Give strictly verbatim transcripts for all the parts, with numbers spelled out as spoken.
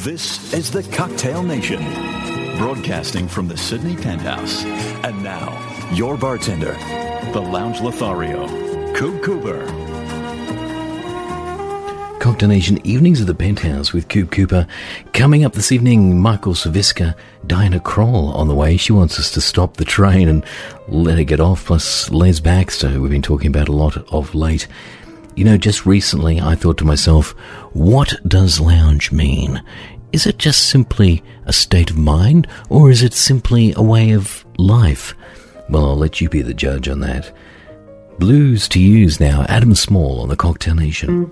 This is the Cocktail Nation, broadcasting from the Sydney Penthouse. And now, your bartender, the Lounge Lothario, Coop Cooper. Cocktail Nation Evenings of the Penthouse with Coop Cooper. Coming up this evening, Michael Saviska, Diana Kroll on the way. She wants us to stop the train and let her get off, plus Les Baxter, who we've been talking about a lot of late. You know, just recently I thought to myself, what does lounge mean? Is it just simply a state of mind, or is it simply a way of life? Well, I'll let you be the judge on that. Blues to use now, Adam Small on the Cocktail Nation.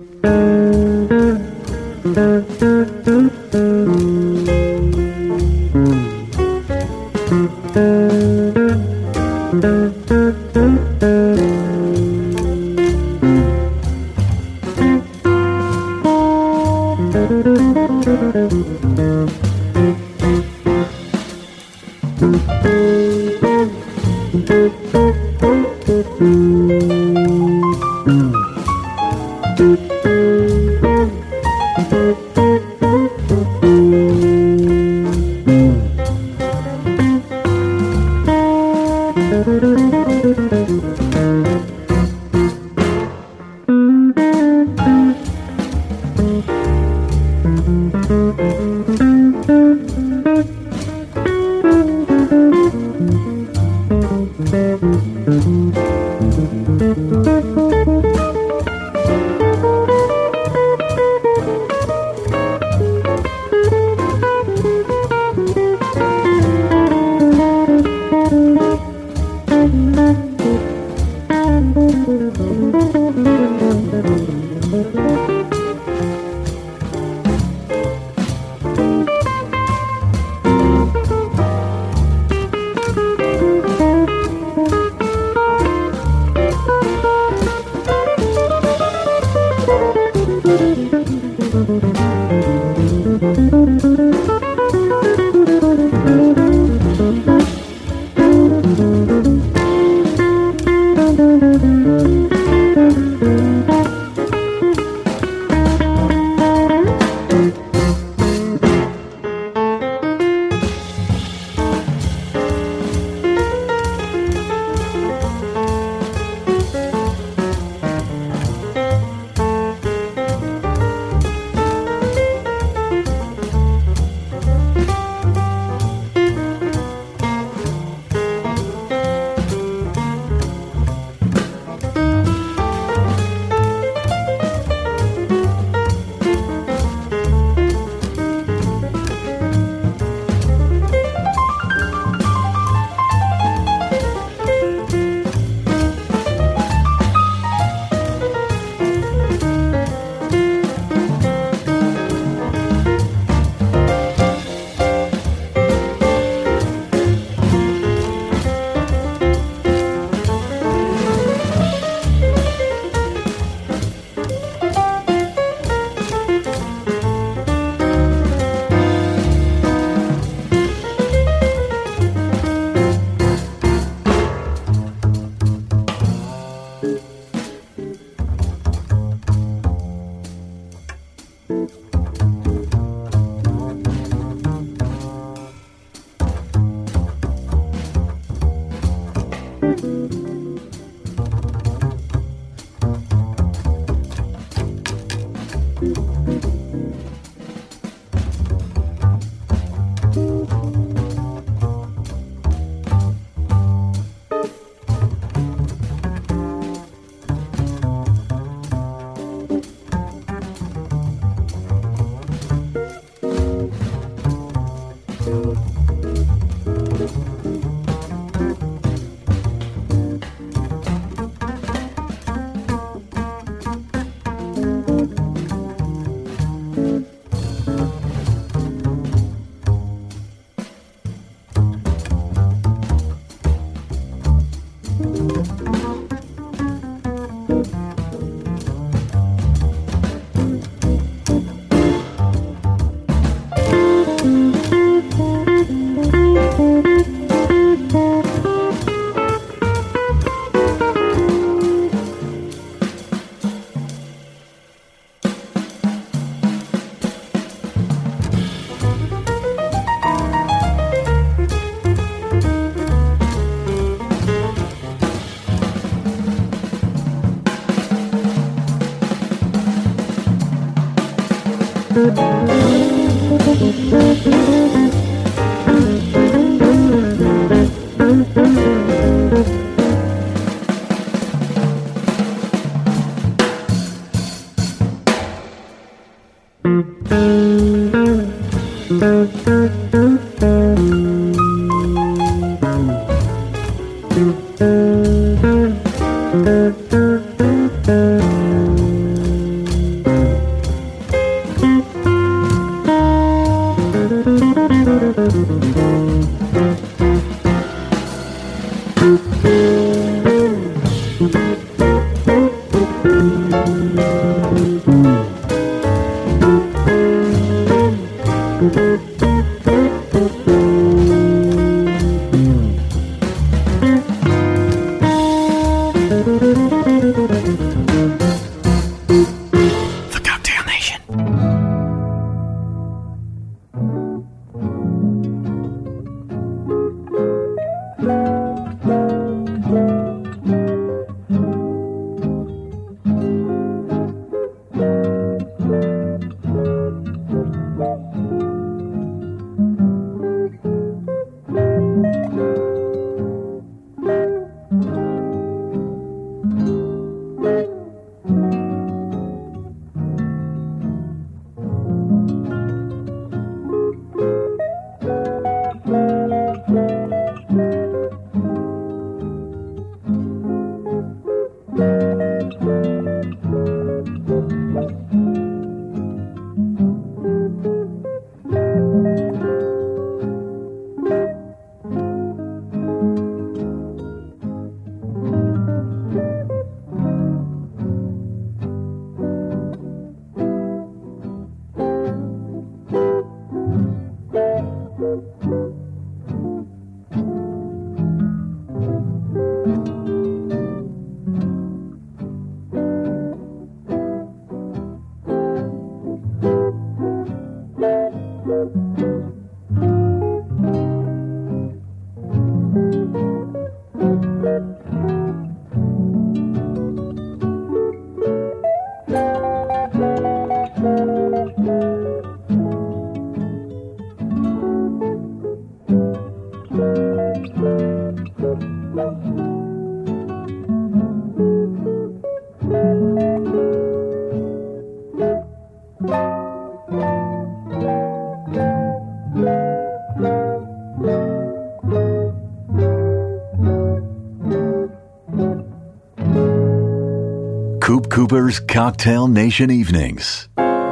Coop Cooper's Cocktail Nation Evenings.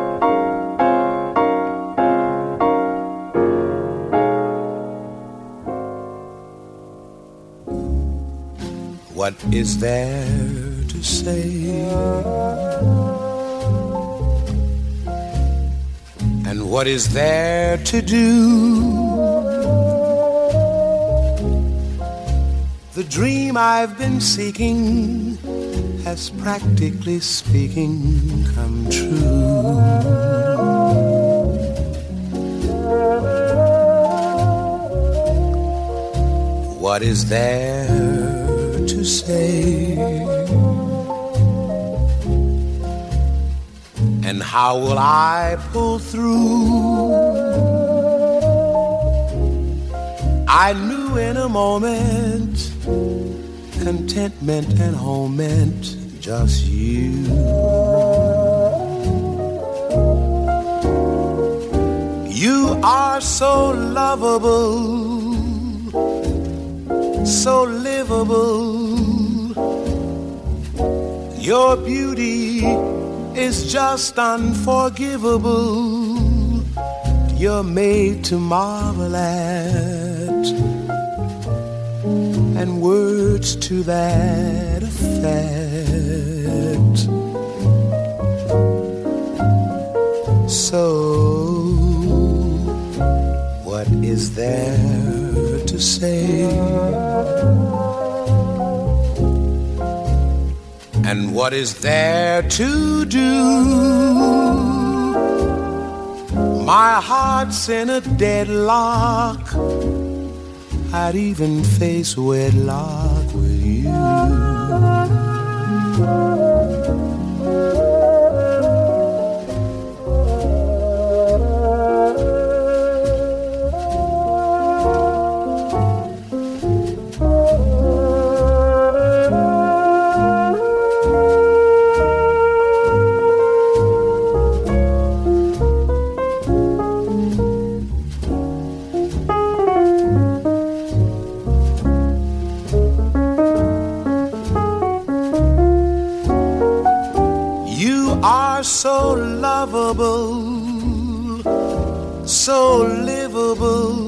What is there to say? And what is there to do? The dream I've been seeking has, practically speaking, come true. What is there to say? And how will I pull through? I knew in a moment contentment and home meant just you. You are so lovable, so livable. Your beauty is just unforgivable. You're made to marvel at, and words to that effect. So, what is there to say? And what is there to do? My heart's in a deadlock. I'd even face wedlock with you. so livable.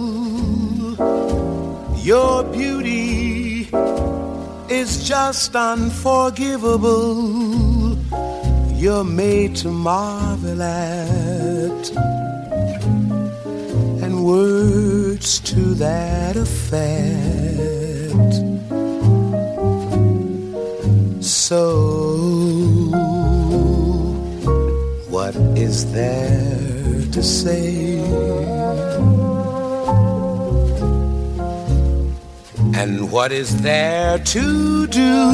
Your beauty is just unforgivable. You're made to marvel at, and words to that effect. So, what is there to say? And what is there to do?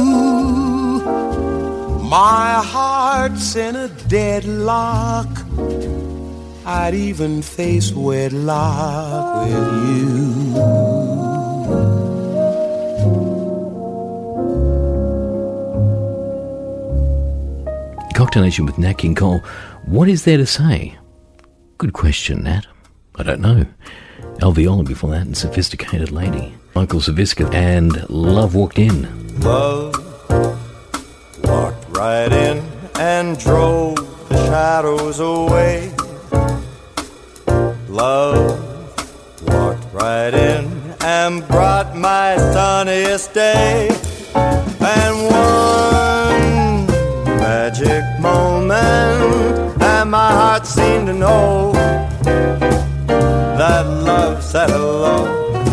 My heart's in a deadlock. I'd even face wedlock with you. Cocktail Nation with Nat King Cole. What is there to say? Good question, Nat. I don't know. Alveola before that and Sophisticated Lady. Michael Saviska and Love Walked In. Love walked right in and drove the shadows away. Love walked right in and brought my sunniest day. And one magic moment, and my heart seemed to know that love said hello.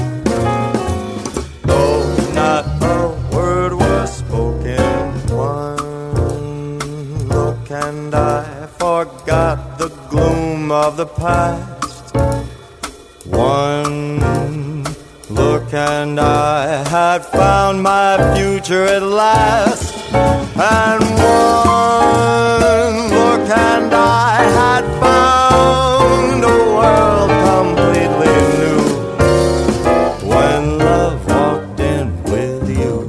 Though not a word was spoken, one look and I forgot the gloom of the past. One look and I had found my future at last. And one look and I had found a world completely new. When love walked in with you.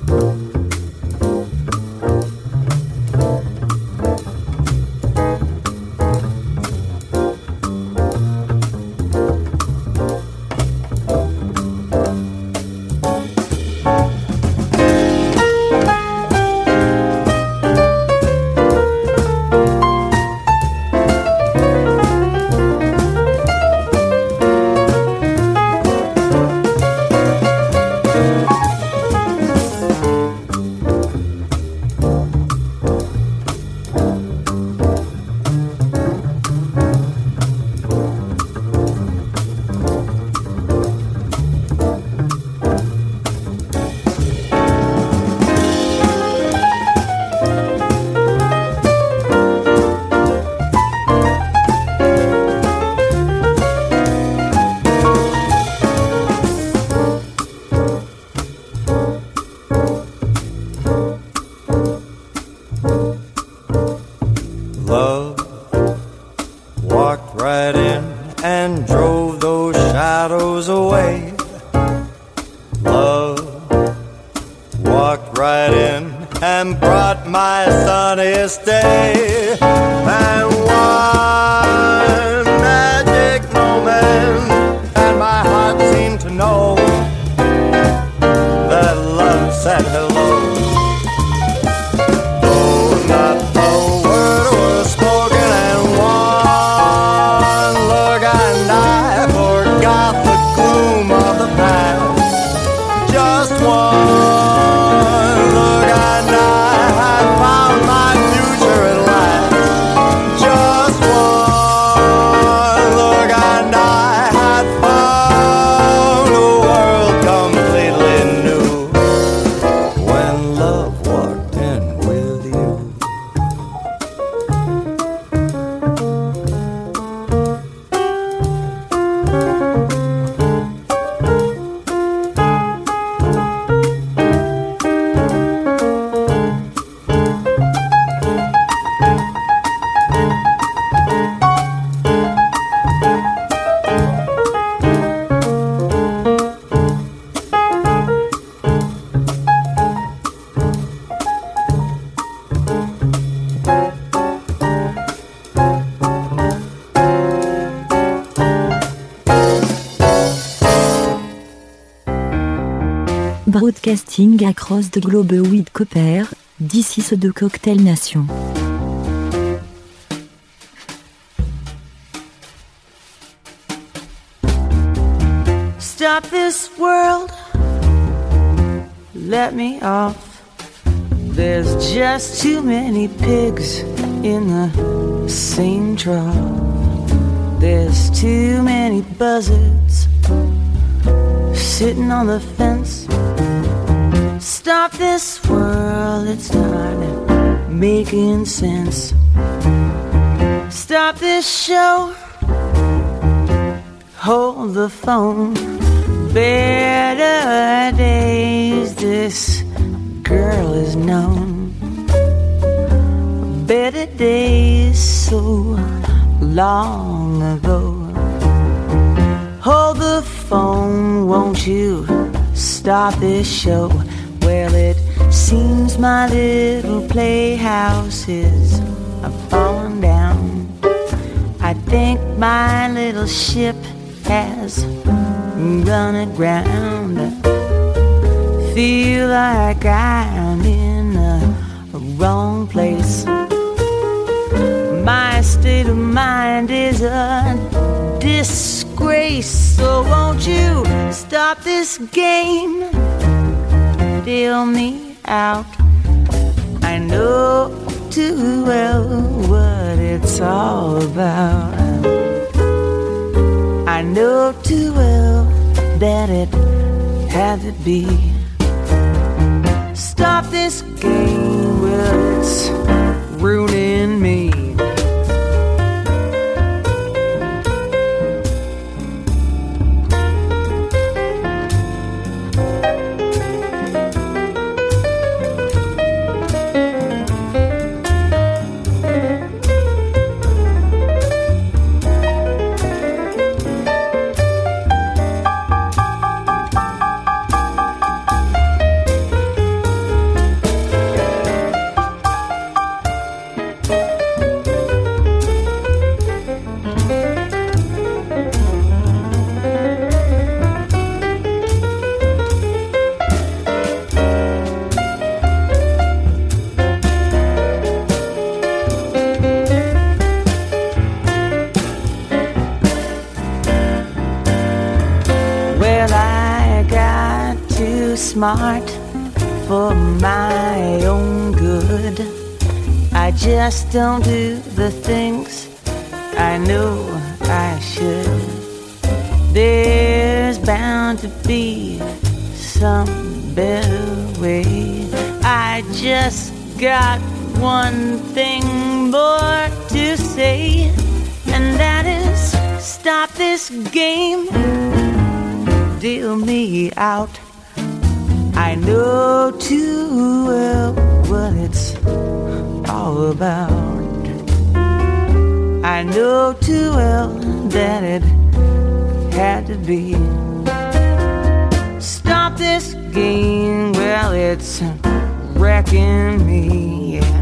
Broadcasting across the globe with Cooper, this is the Cocktail Nation. Stop this world, let me off. There's just too many pigs in the same trough. There's too many buzzards sitting on the fence. Stop this world, it's not making sense. Stop this show, hold the phone. Better days, this girl is known. Better days so long ago. Hold the phone, won't you stop this show? Well, it seems my little playhouse is falling down. I think my little ship has run aground. Feel like I'm in the wrong place. My state of mind is a disgrace. So won't you stop this game? Deal me out. I know too well what it's all about. I know too well that it had to be. Stop this game, well, it's ruining me. Smart for my own good. I just don't do the things I know I should. There's bound to be some better way. I just got one thing more to say, and that is stop this game. Deal me out. I know too well what it's all about. I know too well that it had to be. Stop this game, well, it's wrecking me, yeah.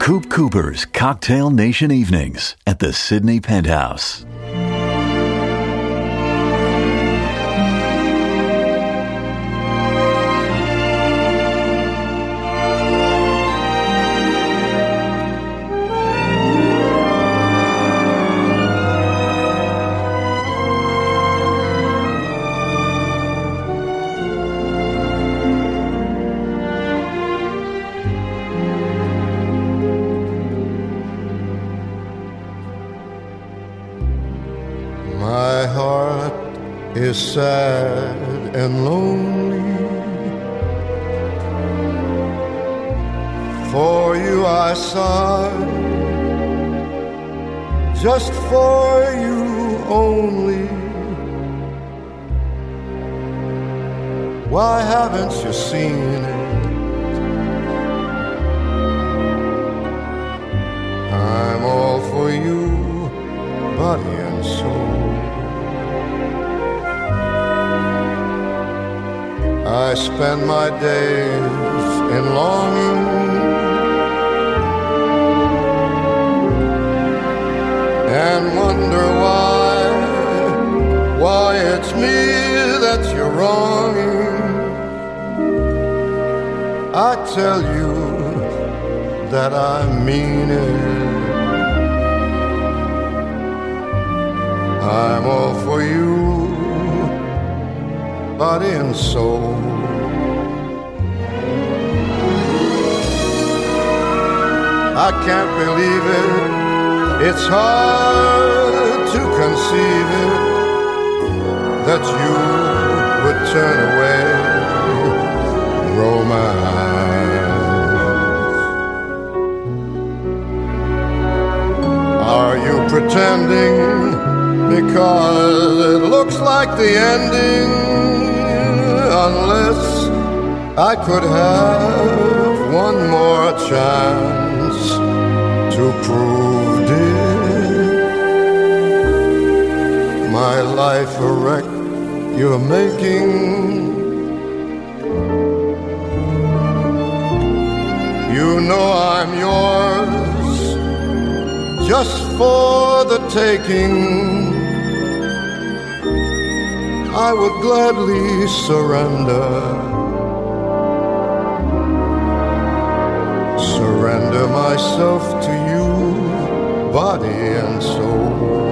Coop Cooper's Cocktail Nation Evenings at the Sydney Penthouse. Is sad and lonely. For you I sigh, just for you only. Why haven't you seen it? I'm all for you, body and soul. I spend my days in longing and wonder why, why it's me that you're wronging. I tell you that I mean it. I'm all for you, body and soul. I can't believe it, it's hard to conceive it, that you would turn away romance. Are you pretending because it looks like the ending? Unless I could have one more chance to prove, dear, my life a wreck you're making. You know I'm yours just for the taking. I would gladly surrender, surrender myself to you, body and soul.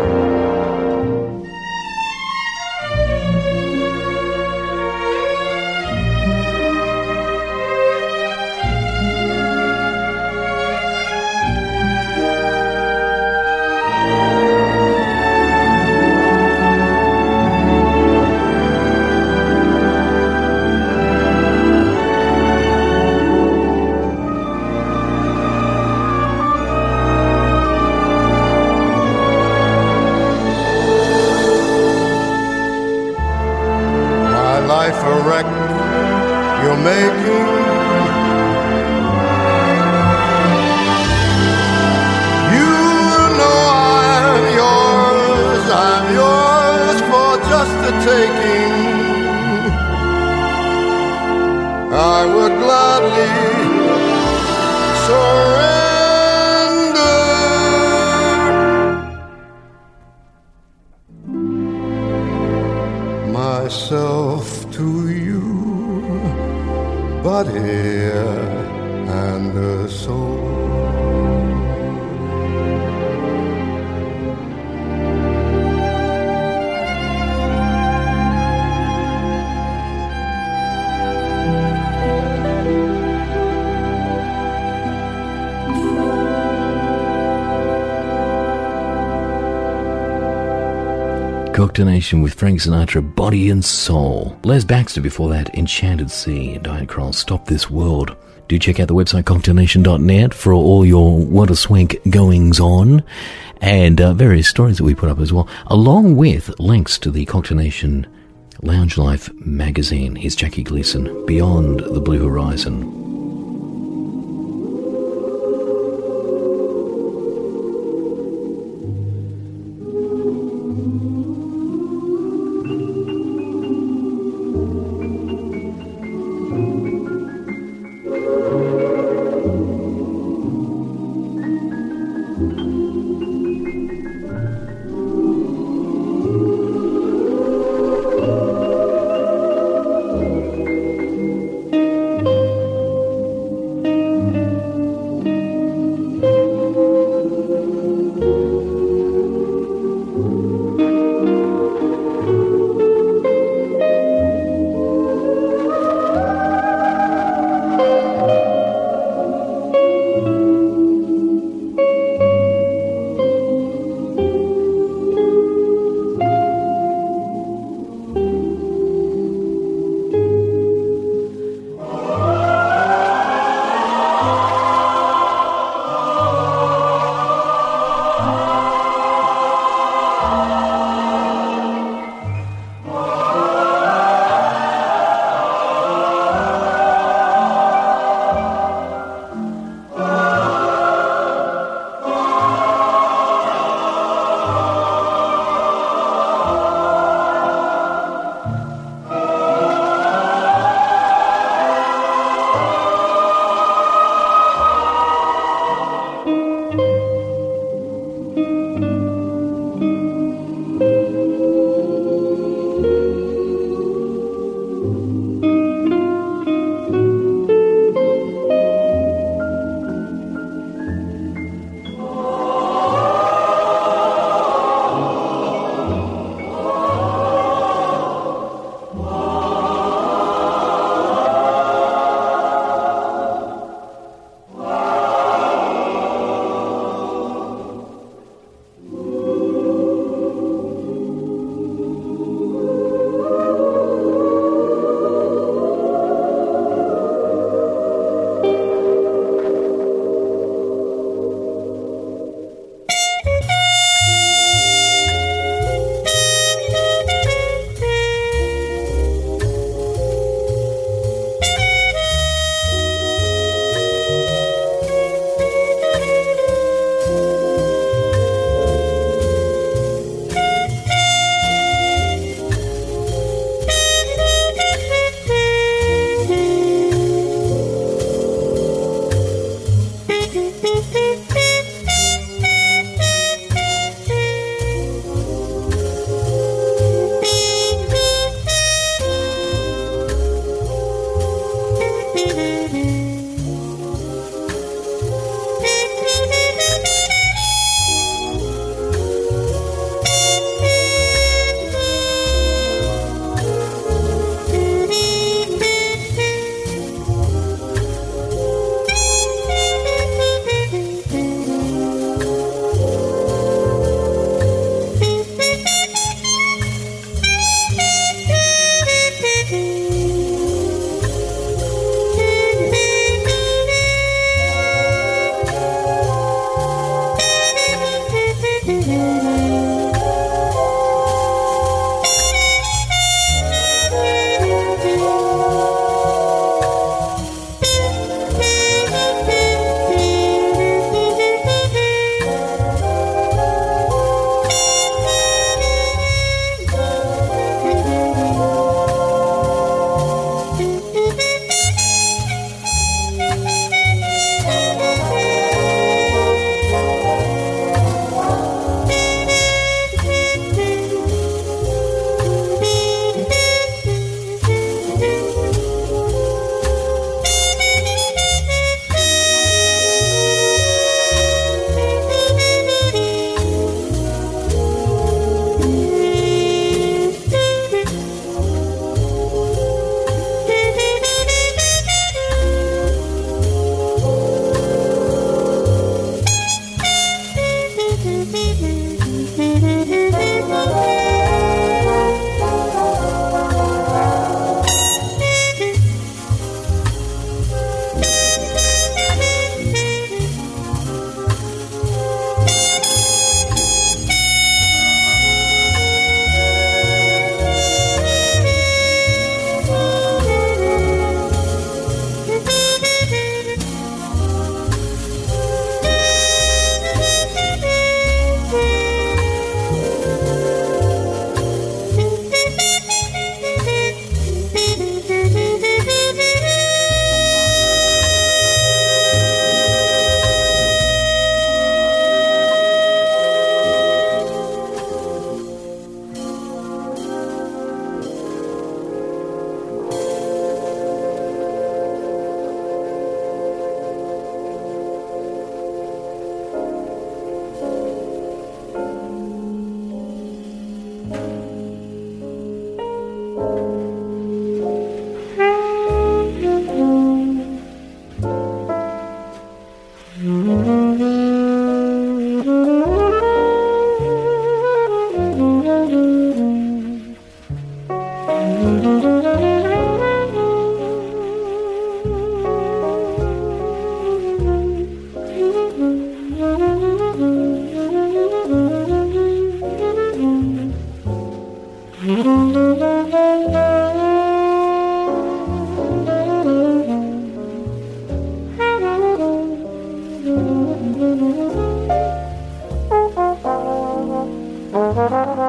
Myself to you, body and soul. Cocktail Nation with Frank Sinatra, Body and Soul. Les Baxter before that, Enchanted Sea, Diana Krall, Stop This World. Do check out the website cocktail nation dot net for all your What a Swank goings on and uh, various stories that we put up as well, along with links to the Cocktail Nation Lounge Life magazine. Here's Jackie Gleason, Beyond the Blue Horizon.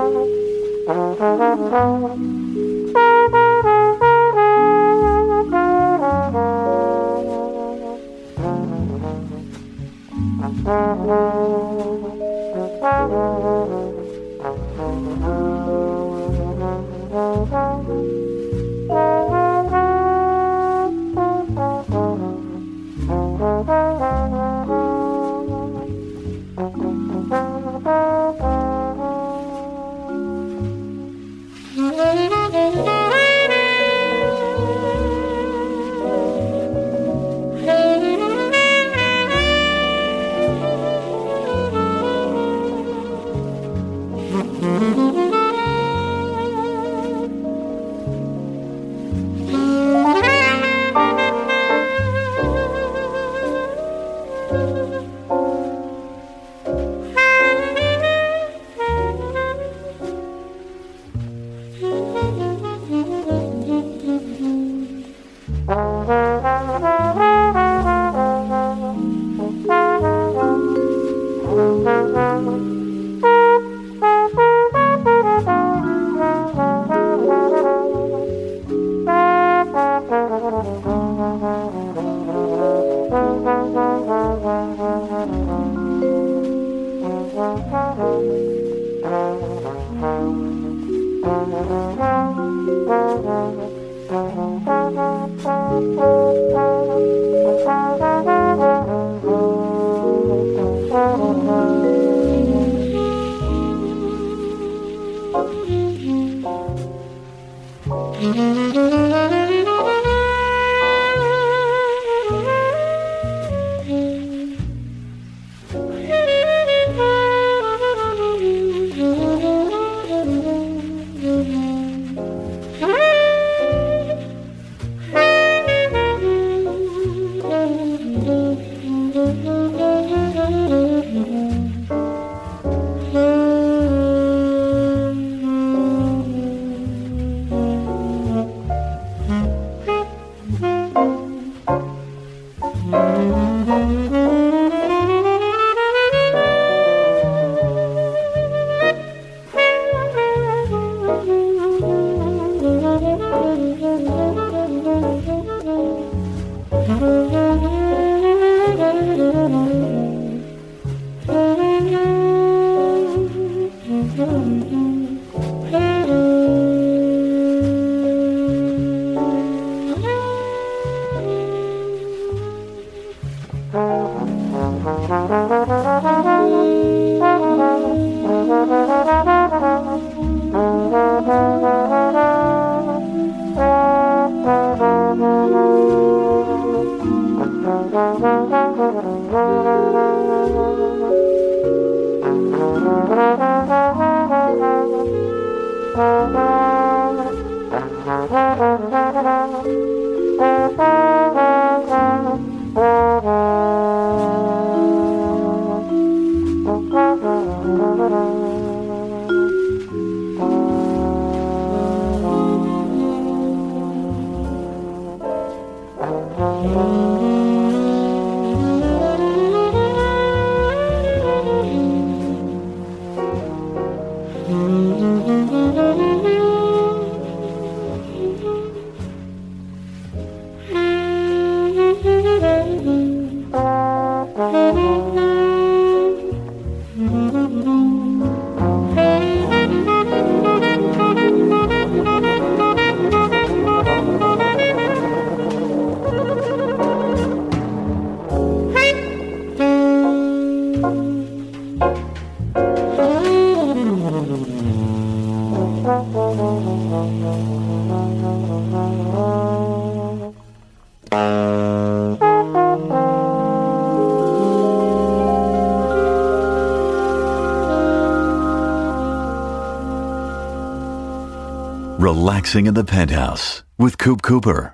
Relaxing in the Penthouse with Coop Cooper.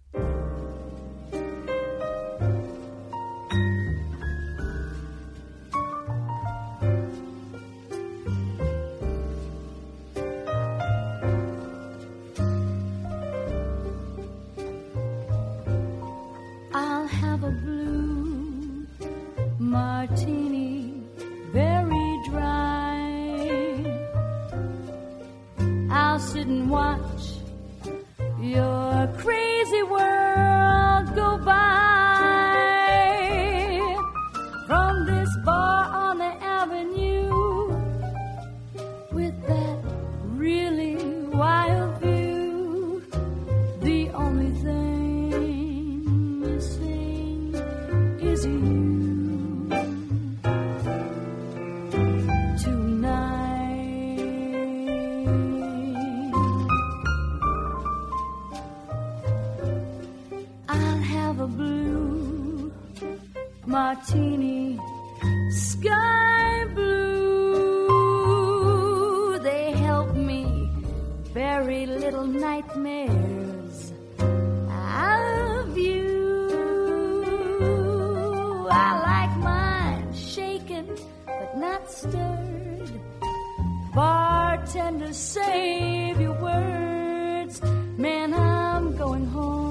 I'll have a blue martini, very dry. watch your crazy world go by. From this bar on the avenue with that really wild view, the only thing missing is you. Martini, sky blue, they help me bury little nightmares of you. I like mine shaken but not stirred. Bartender, save your words, man, I'm going home.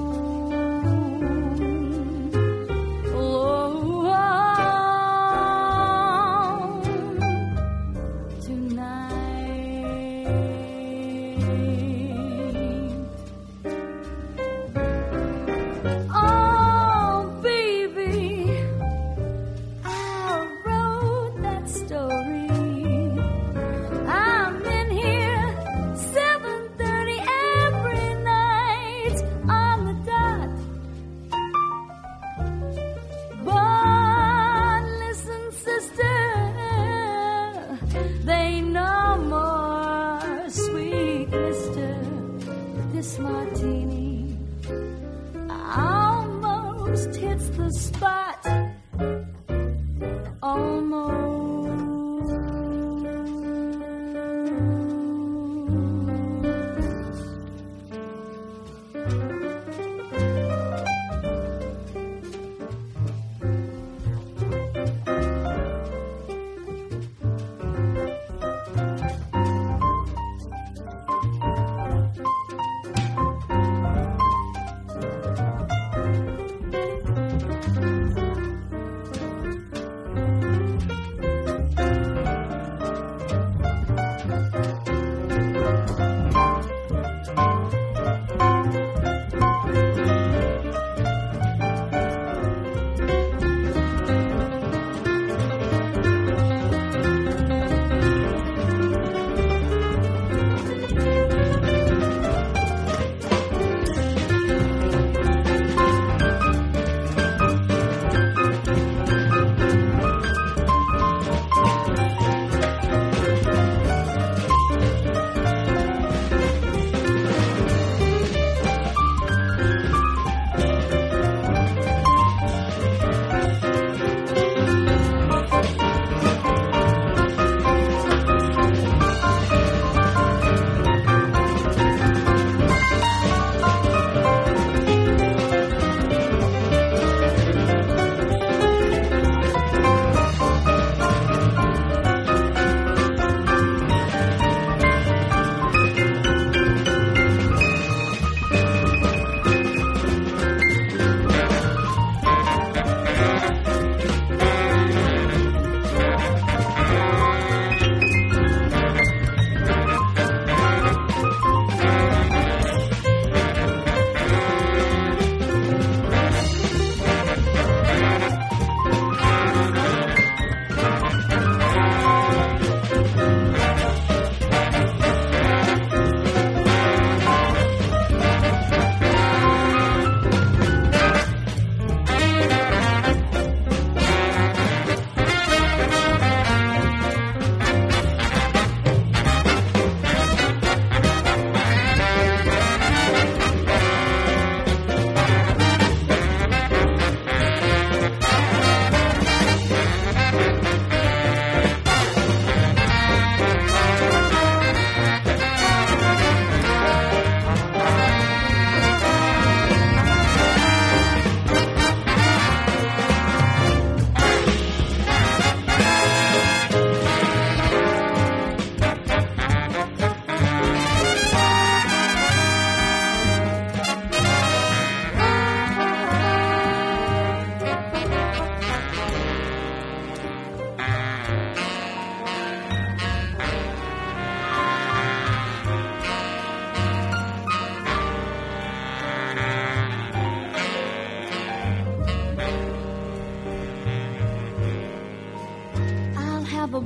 Martini almost hits the spot. Almost.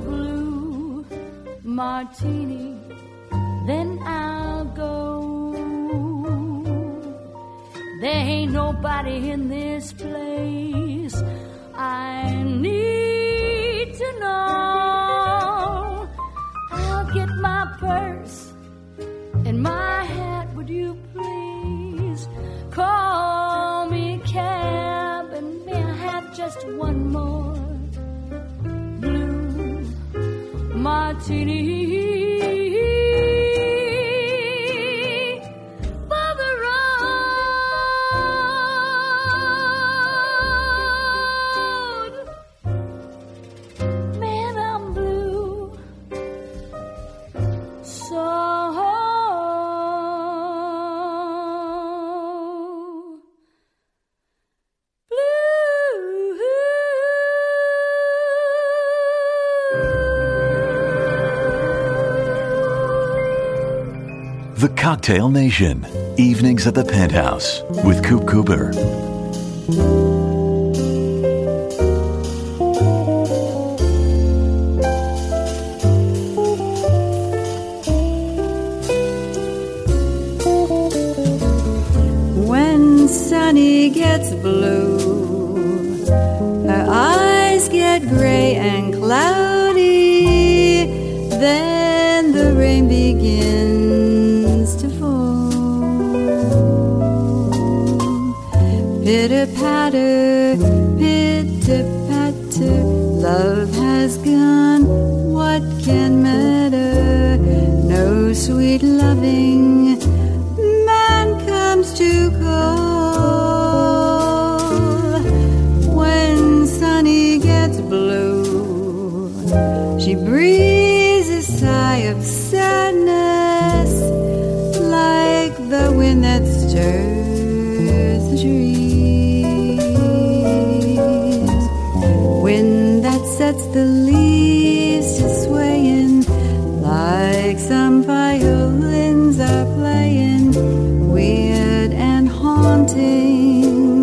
blue martini, then I'll go. There ain't nobody in this place I need to know. I'll get my purse and my hat, would you please? Call me a cab, and may I have just one more blue martini for the road? Man, I'm blue, so The Cocktail Nation, evenings at the Penthouse with Coop Cooper. When Sunny gets blue, her eyes get gray and cloudy, then the rain begins to fall. Pitter-patter, pitter-patter, love has gone, what can matter? No sweet loving man comes to call. When Sunny gets blue, she breathes a sigh of sadness, like the wind that stirs the trees, wind that sets the leaves to swaying, like some violins are playing, weird and haunting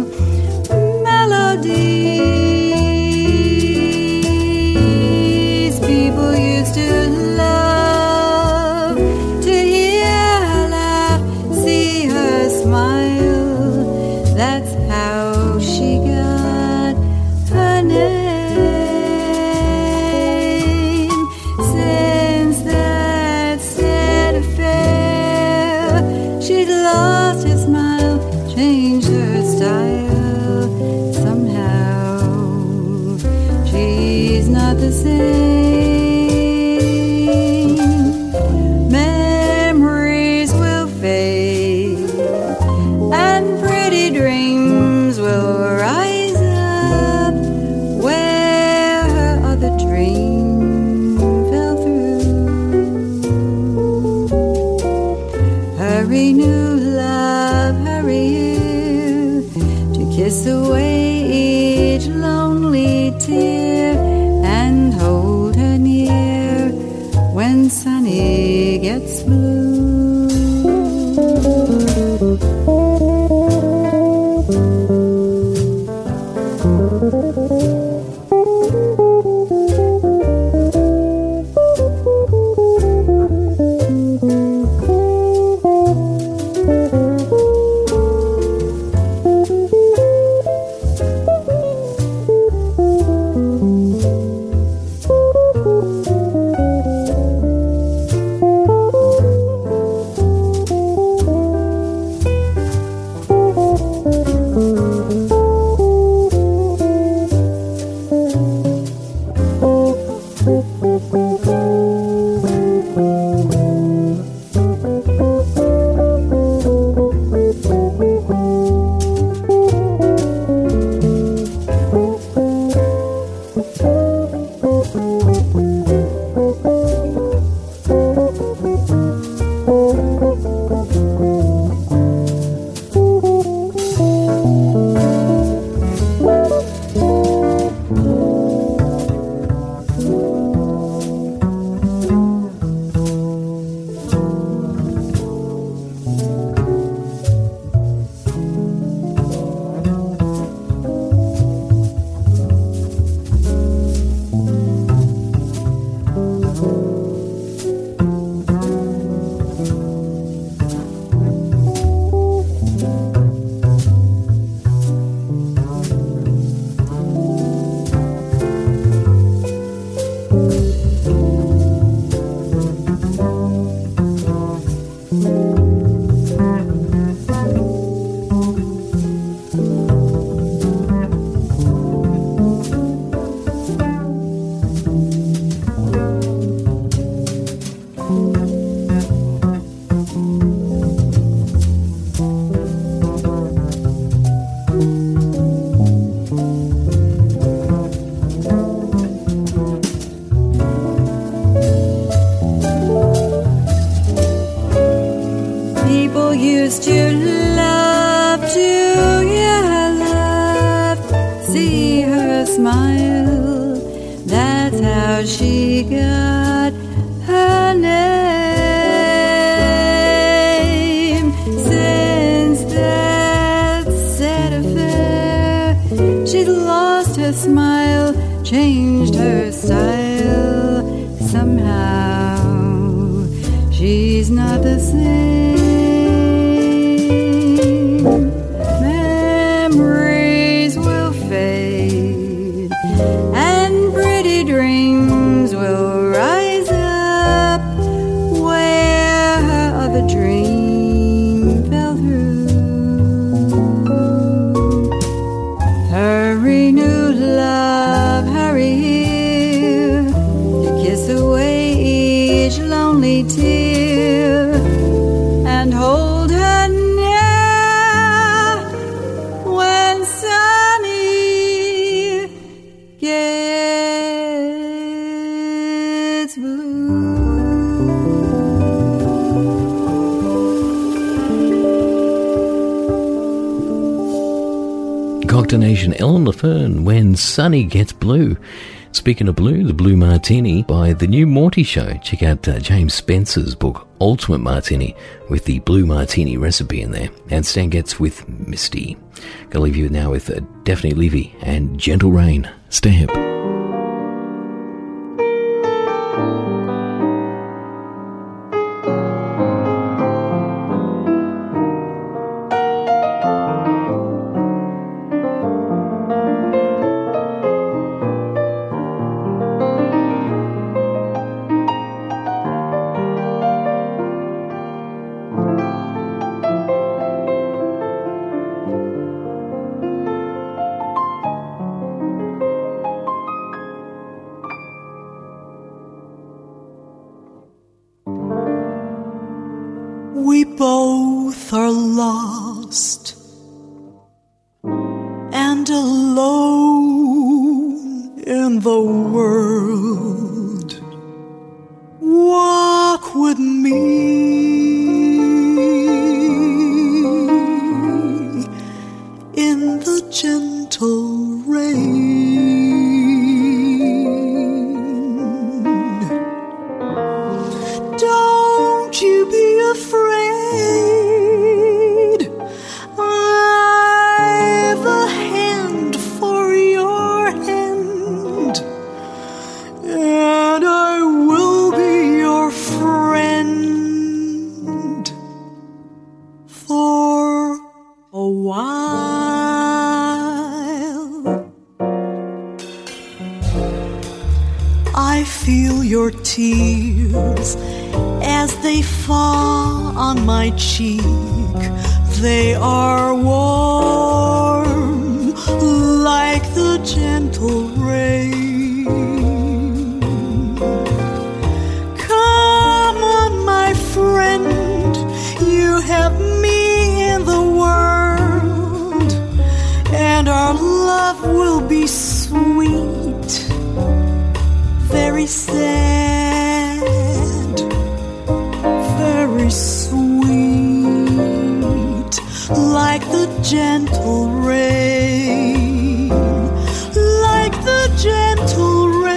melodies. People used to love to hear her laugh, see her smile. That's how she got her name. Since that sad affair, she'd lost her smile, changed her style. Somehow she's not the same. Memories will fade and pretty dreams will rise up where her other dream fell through. Hurry, new love, hurry here to kiss away each lonely tear and hold her near when Sunny gets blue. used to love to, yeah, love, see her smile. That's how she got her name. Since that sad affair, she's lost her smile, changed her style. Somehow she's not the same. Memories will fade and pretty dreams will rise up where her other dream fell through. Hurry, new love, hurry here to kiss away each lonely tear and hold her near when sunny gets blue. Cocktail Nation, Ellen LaFern, When Sunny Gets Blue. Speaking of blue, the Blue Martini by The New Morty Show. Check out uh, James Spencer's book, Ultimate Martini, with the Blue Martini recipe in there. And Stan Getz with Misty. Gonna leave you now with uh, Daphne Levy and Gentle Rain. Stay up. We both are lost and alone in the world. Walk with me in the gentle rain. Don't you be afraid. I've a hand for your hand, and I will be your friend for a while. I feel your tears as they fall on my cheek. They are warm like the gentle rain. Come on, my friend, you have me in the world, and our love will be sweet, very sad, very sweet, like the gentle rain, like the gentle rain.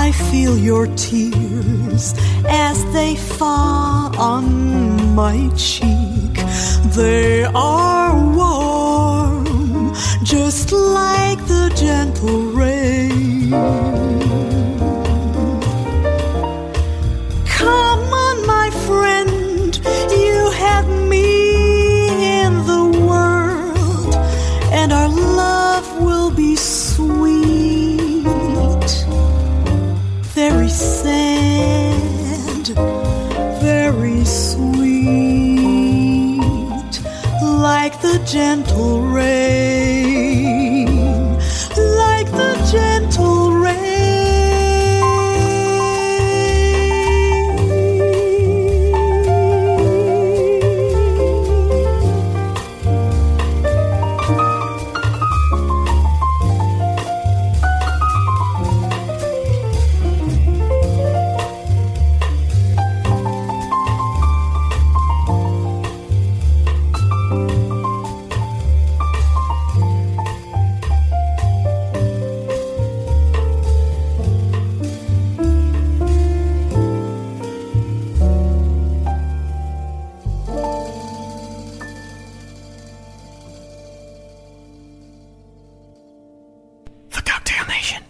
I feel your tears as they fall on my cheek. They are warm, just like the gentle rain. Come on, my friend, you have me in the world, and our love will be sweet, very sad, very sweet, like the gentle rain, like the gentle rain. The Cocktail Nation.